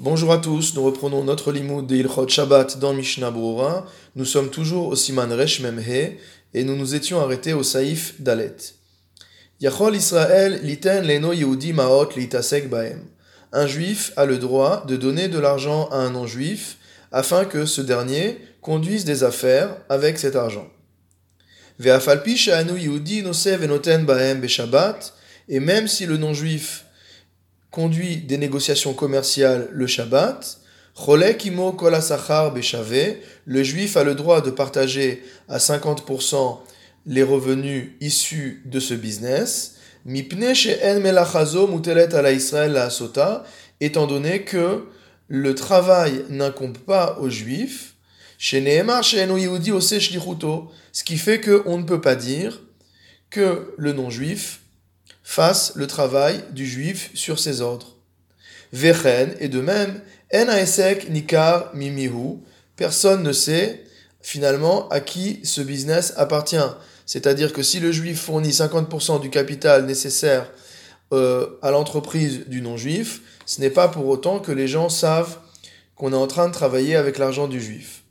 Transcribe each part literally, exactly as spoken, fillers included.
Bonjour à tous, nous reprenons notre limoud de Ilchot Shabbat dans Mishnah Brura. Nous sommes toujours au Siman Resh Mem He et nous nous étions arrêtés au Saïf Dalet. Yachol Israël liten leno Yehudi maot litasek baem. Un juif a le droit de donner de l'argent à un non-juif afin que ce dernier conduise des affaires avec cet argent. Ve'afalpi she'anu Yehudi noseh venoten baem beShabbat, et même si le non-juif conduit des négociations commerciales le Shabbat, Cholek imo kol hasachar beshave, le juif a le droit de partager à cinquante pour cent les revenus issus de ce business, mipne she'en melachazo mutelet ala Israël la asota, étant donné que le travail n'incombe pas aux juifs, she'neemar she'enu yehudi ose shlichuto, ce qui fait qu'on ne peut pas dire que le non-juif fasse le travail du juif sur ses ordres. Vechen, et de même, en haesek nikar mimihu, personne ne sait finalement à qui ce business appartient. C'est-à-dire que si le juif fournit cinquante pour cent du capital nécessaire euh, à l'entreprise du non-juif, ce n'est pas pour autant que les gens savent qu'on est en train de travailler avec l'argent du juif.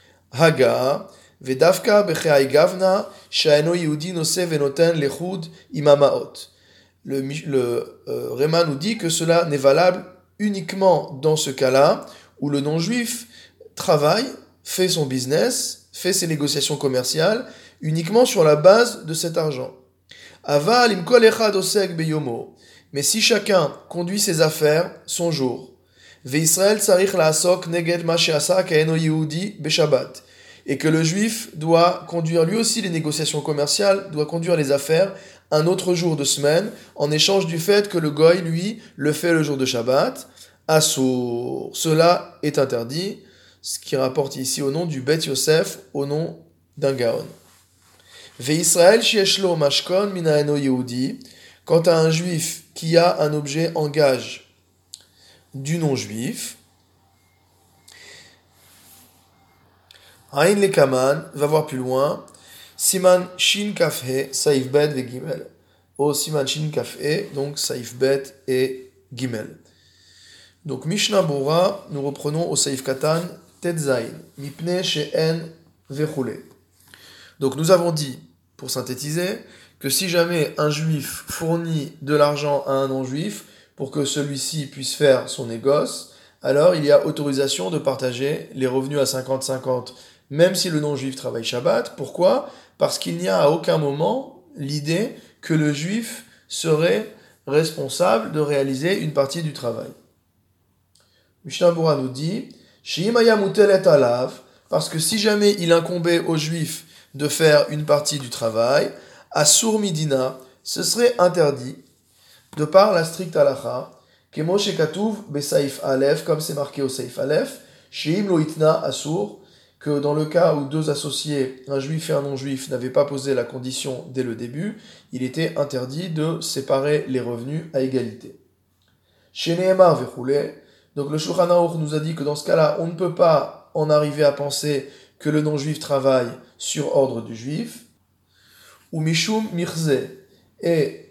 Haga, vedavka becheai gavna, shaeno yehudi nose venoten lechud imamaot. Le, le euh, Réma nous dit que cela n'est valable uniquement dans ce cas-là où le non-juif travaille, fait son business, fait ses négociations commerciales uniquement sur la base de cet argent. Aval imkol echad osek beyomo. Mais si chacun conduit ses affaires son jour, ve'Israël tzarich la'asok neged ma she'asa ka'eno yehudi beShabbat, et que le juif doit conduire lui aussi les négociations commerciales, doit conduire les affaires un autre jour de semaine, en échange du fait que le goy, lui, le fait le jour de Shabbat, Assour. Cela est interdit, ce qui rapporte ici au nom du Bet Yosef, au nom d'un Gaon. Ve'Israël shieshlo mashkon minaeno yehudi, quant à un juif qui a un objet en gage du non-juif, Aïn lekaman, va voir plus loin, Siman Shin Kafhe, Saif Bet et Gimel. Au Siman Shin Kafhe, donc Saif Bet et Gimel. Donc Mishnah Bora, nous reprenons au Saif Katan, Tetzain, Mipne She'en Vechule. Donc nous avons dit, pour synthétiser, que si jamais un juif fournit de l'argent à un non-juif pour que celui-ci puisse faire son négoce, alors il y a autorisation de partager les revenus à cinquante cinquante, même si le non-juif travaille Shabbat. Pourquoi ? Parce qu'il n'y a à aucun moment l'idée que le juif serait responsable de réaliser une partie du travail. Mishnah Bora nous dit, Sheimaya mutelet alav, parce que si jamais il incombait au juif de faire une partie du travail, Asur midina, ce serait interdit, de par la stricte halacha, Kemo shekatuv besaif alef, comme c'est marqué au saif alef, Sheim lo itna asur, que dans le cas où deux associés, un juif et un non-juif, n'avaient pas posé la condition dès le début, il était interdit de séparer les revenus à égalité. Chez Nehemar vechule, donc le Shulchan Aruch nous a dit que dans ce cas-là, on ne peut pas en arriver à penser que le non-juif travaille sur ordre du juif, ou mishum mirze, et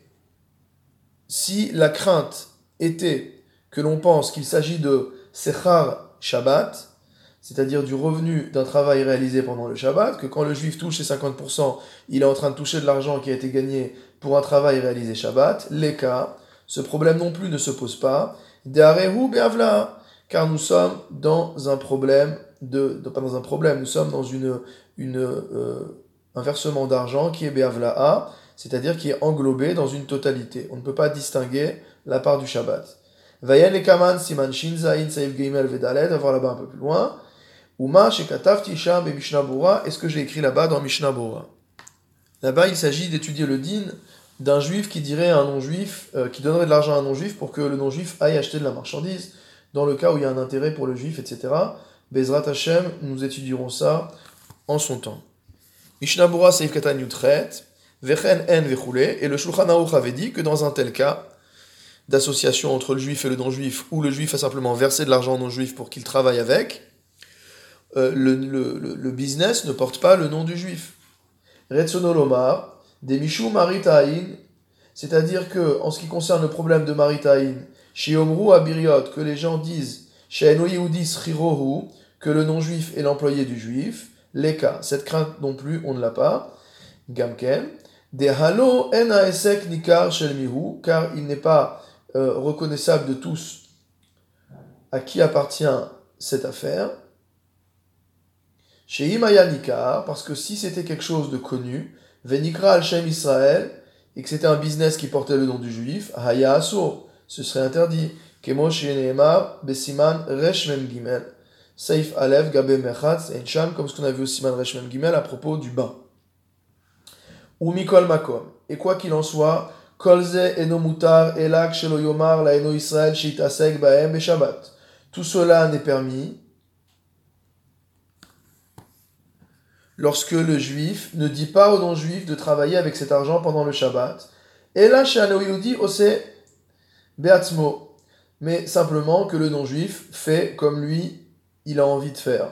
si la crainte était que l'on pense qu'il s'agit de sechar Shabbat, c'est-à-dire du revenu d'un travail réalisé pendant le Shabbat, que quand le juif touche ses cinquante pour cent, il est en train de toucher de l'argent qui a été gagné pour un travail réalisé Shabbat, les cas, ce problème non plus ne se pose pas, De'arehu be'avla, car nous sommes dans un problème, de, de, pas dans un problème, nous sommes dans une, une, euh, un versement d'argent qui est be'avla'a, c'est-à-dire qui est englobé dans une totalité. On ne peut pas distinguer la part du Shabbat. Vayen lekaman siman shin zayin saif geimel vedalet, on va voir là-bas un peu plus loin. Uma shekatavti sham et Mishnah Bora, est-ce que j'ai écrit là-bas dans Mishnah Bora? Là-bas, il s'agit d'étudier le din d'un juif qui dirait à un non-juif, euh, qui donnerait de l'argent à un non-juif pour que le non-juif aille acheter de la marchandise, dans le cas où il y a un intérêt pour le juif, et cetera. Bezrat Hashem, nous étudierons ça en son temps. Mishnah Bora Seif Katan Yutret, Vechen En Vechule, et le Shulchan Aruch avait dit que dans un tel cas d'association entre le juif et le non-juif, où le juif a simplement versé de l'argent au non-juif pour qu'il travaille avec, Euh, le, le, le business ne porte pas le nom du juif. Retsono lomar, des mishum maritain, c'est-à-dire que, en ce qui concerne le problème de maritain, chez Omru Abiriot, que les gens disent She'eno Yehudi schirohu, que le non-juif est l'employé du juif. Les cas, cette crainte non plus, on ne l'a pas. Gamken. De halo en haesek nikar shel mihu, car il n'est pas euh, reconnaissable de tous à qui appartient cette affaire. Chez Imaya Nikar, parce que si c'était quelque chose de connu, Venikra al-Shem Israël, et que c'était un business qui portait le nom du juif, Haya Asur, ce serait interdit. Kemo Sheneemar, Besiman Resh Mem Gimel, Saif Alev, Gabe Mechatz, Encham, comme ce qu'on a vu au Siman Resh Mem Gimel à propos du bain. Ou Mikol Makom. Et quoi qu'il en soit, Kolze Eno Mutar, Elak Shelo Yomar, La Eno Israël, Shitasek Baem et Shabbat. Tout cela n'est permis lorsque le juif ne dit pas au non-juif de travailler avec cet argent pendant le Shabbat. Et là, chez Anoyoudi, ose beatzmo. Mais simplement que le non-juif fait comme lui, il a envie de faire.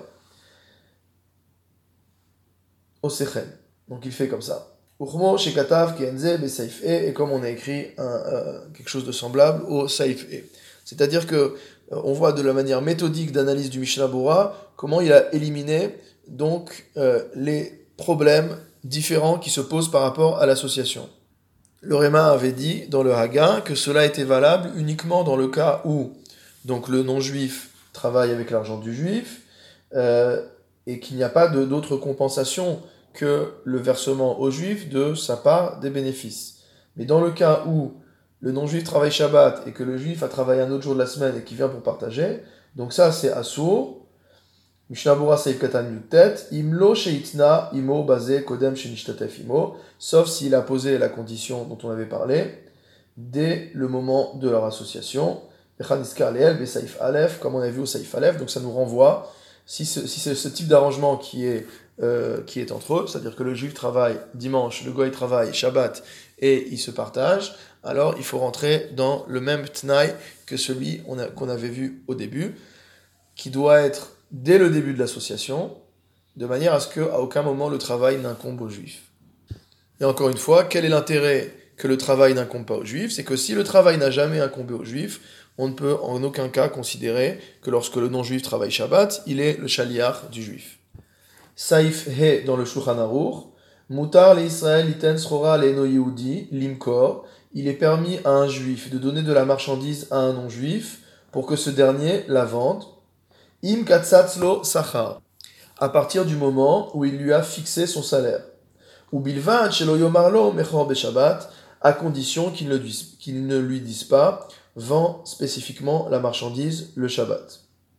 Osechen. Donc il fait comme ça. Uchmo shekatav kienze be saif e, et comme on a écrit un, euh, quelque chose de semblable au saif e. C'est-à-dire que euh, on voit de la manière méthodique d'analyse du Mishnah Bora comment il a éliminé donc euh, les problèmes différents qui se posent par rapport à l'association. Le Réma avait dit dans le Haga que cela était valable uniquement dans le cas où donc le non-juif travaille avec l'argent du juif euh, et qu'il n'y a pas de, d'autre compensation que le versement au juif de sa part des bénéfices. Mais dans le cas où le non-juif travaille Shabbat et que le juif a travaillé un autre jour de la semaine et qui vient pour partager, donc ça c'est Assour. Mishnah Bora Seif Katan Yutet, Imlo Sheitna Imo Bazé Kodem Shenishtatef Imo, sauf s'il a posé la condition dont on avait parlé dès le moment de leur association. Bechaniskar Leel, Besaif Aleph, comme on a vu au Saif Aleph, donc ça nous renvoie, si, ce, si c'est ce type d'arrangement qui est, euh, qui est entre eux, c'est-à-dire que le juif travaille dimanche, le goy travaille Shabbat et ils se partagent, alors il faut rentrer dans le même tnaï que celui on a, qu'on avait vu au début, qui doit être dès le début de l'association, de manière à ce qu'à aucun moment le travail n'incombe aux juifs. Et encore une fois, quel est l'intérêt que le travail n'incombe pas aux juifs? C'est que si le travail n'a jamais incombé aux juifs, on ne peut en aucun cas considérer que lorsque le non-juif travaille Shabbat, il est le shaliach du juif. Saif he dans le Shulchan Aruch, Mutar le Israël iten srora le'eno Yehudi limkor, il est permis à un juif de donner de la marchandise à un non-juif pour que ce dernier la vende. Im katsatzlo sachar, à partir du moment où il lui a fixé son salaire. Ou bilvan shelo yomarlo mechor beshabbat, à condition qu'il ne, dise, qu'il ne lui dise pas vend spécifiquement la marchandise le Shabbat.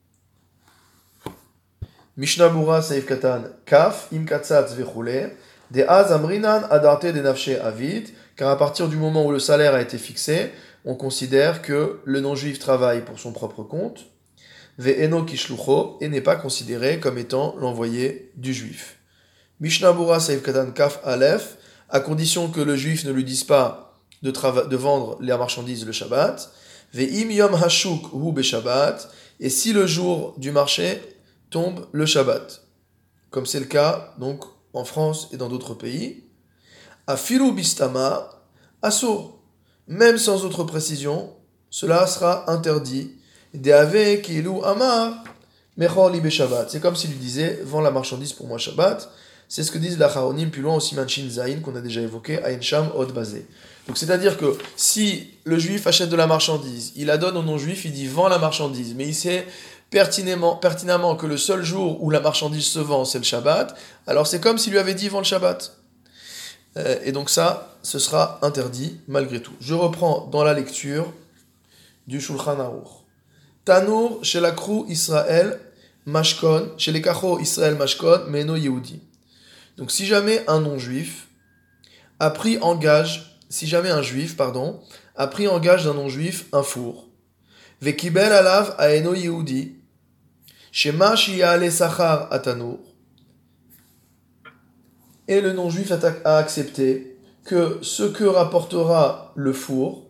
Mishnah Bura Seif Katan Kaf Im katzatz vechule de az amrinan adarte de nafshe avid, car à partir du moment où le salaire a été fixé, on considère que le non-juif travaille pour son propre compte. Ve'eno kishlucho, et n'est pas considéré comme étant l'envoyé du juif. Mishnah Bura Seif Katan Kaf Aleph, à condition que le juif ne lui dise pas de, trava- de vendre les marchandises le Shabbat. Ve'im yom hashuk hu beShabbat, et si le jour du marché tombe le Shabbat, comme c'est le cas donc en France et dans d'autres pays. Afiru bistama asur, même sans autre précision, cela sera interdit. Deave kilu amar mechor li beShabbat. C'est comme s'il lui disait vends la marchandise pour moi Shabbat. C'est ce que disent la Charonim plus loin au Siman Shin Zayin qu'on a déjà évoqué à Ensham Od Bazé. Donc c'est-à-dire que si le juif achète de la marchandise, il la donne au non-juif, il dit vends la marchandise, mais il sait pertinemment, pertinemment que le seul jour où la marchandise se vend c'est le Shabbat, alors c'est comme s'il lui avait dit vends le Shabbat. Euh, et donc ça, ce sera interdit malgré tout. Je reprends dans la lecture du Shulchan Aruch. Tanour chez la Krou Israël Mashkon, chez les Kacho Israël Mashkon, Meno Yehudi. Donc si jamais un non-juif a pris en gage, si jamais un juif, pardon, a pris en gage d'un non-juif un four, Vekibel alav aeno Yehudi, Shema shi'ale sachar atanour, et le non-juif a accepté que ce que rapportera le four,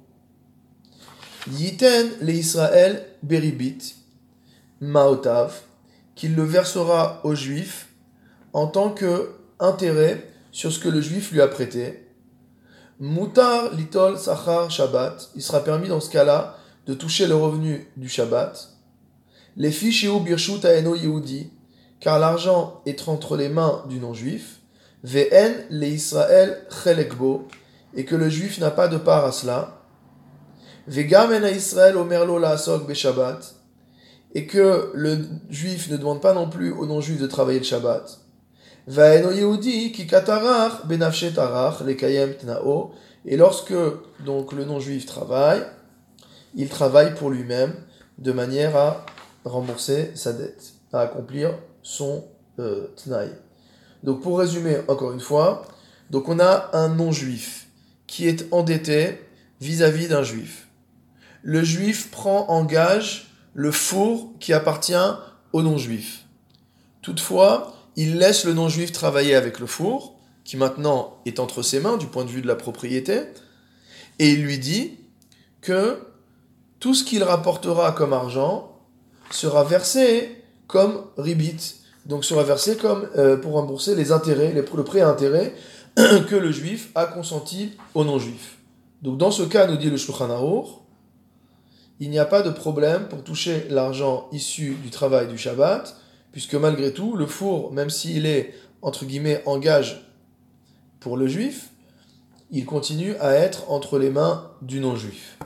Yiten le Israël beribit, maotav, qu'il le versera au juif en tant que intérêt sur ce que le juif lui a prêté. Mutar litol sachar Shabbat, il sera permis dans ce cas-là de toucher le revenu du Shabbat. Les fiches ou birshut aeno yehudi, car l'argent est entre les mains du non-juif, ve'en le Israël chelekbo, et que le juif n'a pas de part à cela, ve'gam en Israël omerlo la'asok beShabbat, et que le juif ne demande pas non plus au non-juif de travailler le Shabbat, ve'eno yehudi ki katarach benafshe tarach lekayem tnao, et lorsque donc le non-juif travaille, il travaille pour lui-même de manière à rembourser sa dette, à accomplir son euh, tnaï. Donc pour résumer encore une fois, donc on a un non-juif qui est endetté vis-à-vis d'un juif. Le juif prend en gage le four qui appartient au non-juif. Toutefois, il laisse le non-juif travailler avec le four, qui maintenant est entre ses mains du point de vue de la propriété, et il lui dit que tout ce qu'il rapportera comme argent sera versé comme ribit, donc sera versé comme euh, pour rembourser les intérêts, les, le prêt à intérêt que le juif a consenti au non-juif. Donc dans ce cas, nous dit le Shulchan Aruch, il n'y a pas de problème pour toucher l'argent issu du travail du Shabbat, puisque malgré tout, le four, même s'il est entre guillemets en gage pour le juif, il continue à être entre les mains du non-juif.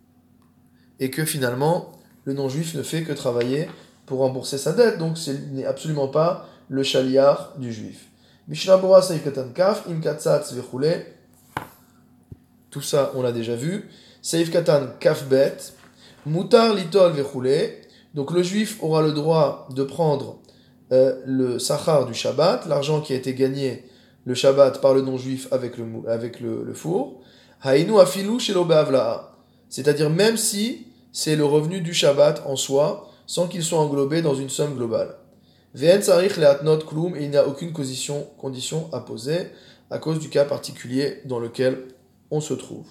Et que finalement, le non-juif ne fait que travailler pour rembourser sa dette, donc ce n'est absolument pas le chaliar du juif. Mishnah Bora Seif Katan Kaf, Im Katsatz Vechule, tout ça on l'a déjà vu. Seif Katan Kaf Bet, Mutar Litol Vechule, donc le juif aura le droit de prendre euh, le sachar du Shabbat, l'argent qui a été gagné le Shabbat par le non-juif avec le, avec le, le four, Hainu afilu shelo be'avla'a, c'est-à-dire même si c'est le revenu du Shabbat en soi, sans qu'il soit englobé dans une somme globale. Ve'en tzarich le'atnot klum, et il n'y a aucune condition, condition à poser à cause du cas particulier dans lequel on se trouve.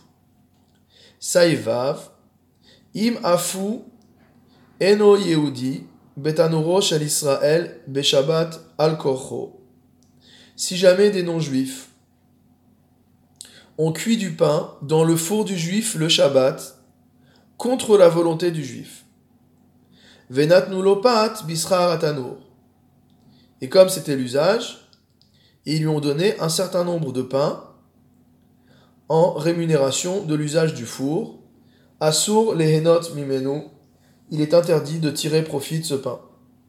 Saïvav, im afu eno yehudi betanuro shel Israël beShabbat al korcho. Si jamais des non-juifs ont cuit du pain dans le four du juif le Shabbat, contre la volonté du juif. Venatnu lopat bischar atanur. Et comme c'était l'usage, ils lui ont donné un certain nombre de pains en rémunération de l'usage du four. Asur lehenot mimenu. Il est interdit de tirer profit de ce pain.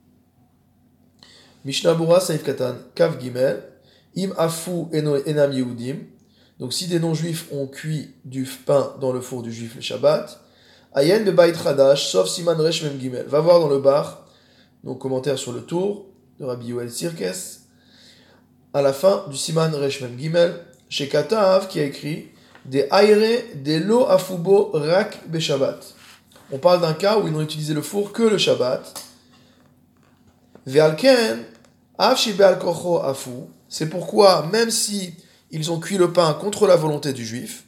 Mishnah Bura Saif Katan Kav Gimel. Im afu enam yehudim. Donc si des non-juifs ont cuit du pain dans le four du juif le Shabbat, Ayen bebait chadash, sauf siman resh mem gimel. Va voir dans le bar, donc commentaire sur le tour de Rabbi Yoel Sirkes, à la fin du siman resh mem gimel, chez Katav qui a écrit des aire des lo afubo rak be Shabbat. On parle d'un cas où ils n'ont utilisé le four que le Shabbat. Ve'alken av shibe al kocho afu. C'est pourquoi même si ils ont cuit le pain contre la volonté du juif,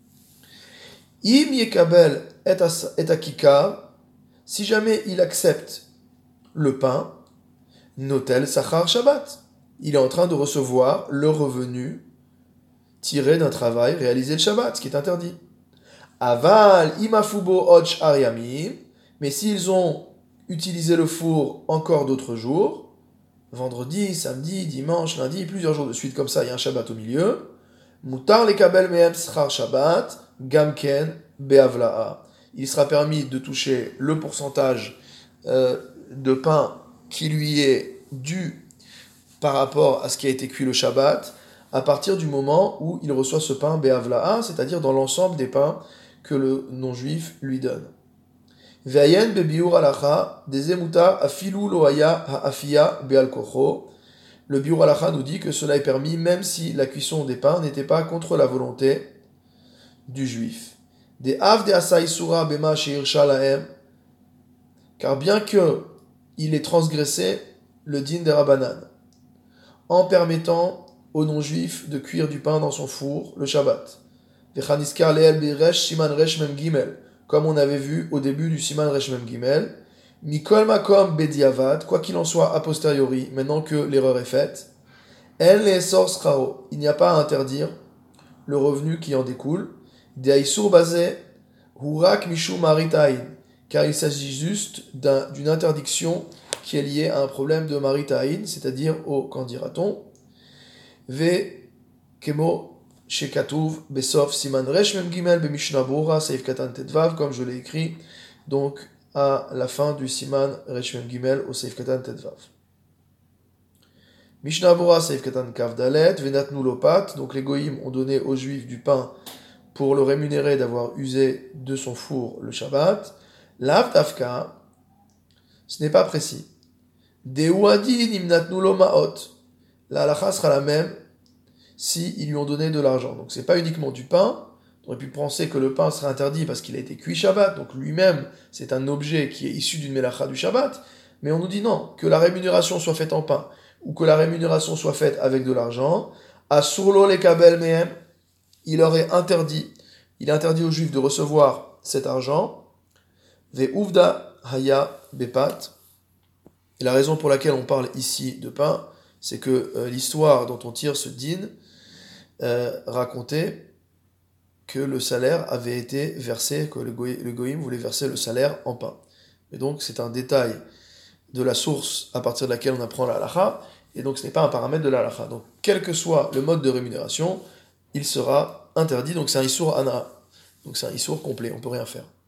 im yekabel et akikar, si jamais il accepte le pain, notel sachar Shabbat, il est en train de recevoir le revenu tiré d'un travail réalisé le Shabbat, ce qui est interdit. Aval imafubo och ariamim, mais s'ils ont utilisé le four encore d'autres jours, vendredi, samedi, dimanche, lundi, plusieurs jours de suite comme ça, il y a un Shabbat au milieu, mutar lekabel mehem schar Shabbat, gamken be'avla'a. Il sera permis de toucher le pourcentage euh, de pain qui lui est dû par rapport à ce qui a été cuit le Shabbat, à partir du moment où il reçoit ce pain be'avla'a, c'est-à-dire dans l'ensemble des pains que le non-juif lui donne. Ve'ayen be'biur alacha, dezemutar afilu loaya ha'afia be'al kocho. Le biur alacha nous dit que cela est permis même si la cuisson des pains n'était pas contre la volonté du juif. Des av de asaïsura bema she'irsha lahem, car bien que il ait transgressé le din des Rabbanan en permettant aux non-juifs de cuire du pain dans son four le Shabbat. Vechaniskar leel beresh siman resh mem gimel, comme on avait vu au début du siman resh mem gimel. Mikol makom bediavad, quoi qu'il en soit a posteriori, maintenant que l'erreur est faite. En leesor scharo, il n'y a pas à interdire le revenu qui en découle. Deaïsur bazé hurak mishum maritain, car il s'agit juste d'un, d'une interdiction qui est liée à un problème de maritaïn, c'est-à-dire au, qu'en dira-t-on, Ve kemo shekatuv besof siman resh mem gimel be mishnah bora seif katan tetvav, comme je l'ai écrit, donc à la fin du siman resh mem gimel au seif katan tetvav. Mishnah bora seif katan kav dalet venatnu lopat, donc les goïms ont donné aux juifs du pain pour le rémunérer d'avoir usé de son four le Shabbat. Lav tafka, ce n'est pas précis. Deuadi nimnatnu lo maot. La halakha sera la même si ils lui ont donné de l'argent. Donc c'est pas uniquement du pain. On aurait pu penser que le pain serait interdit parce qu'il a été cuit Shabbat. Donc lui-même, c'est un objet qui est issu d'une melacha du Shabbat. Mais on nous dit non, que la rémunération soit faite en pain ou que la rémunération soit faite avec de l'argent. Asurlo le kabel mehem, il aurait interdit, il est interdit aux Juifs de recevoir cet argent. Ve uvda haya bepat. Et la raison pour laquelle on parle ici de pain, c'est que euh, l'histoire dont on tire ce din euh, racontait que le salaire avait été versé, que le, goy, le goïm voulait verser le salaire en pain. Et donc c'est un détail de la source à partir de laquelle on apprend la halakha, et donc ce n'est pas un paramètre de la halakha. Donc quel que soit le mode de rémunération, il sera interdit, donc c'est un issour ana, donc c'est un issour complet, on ne peut rien faire.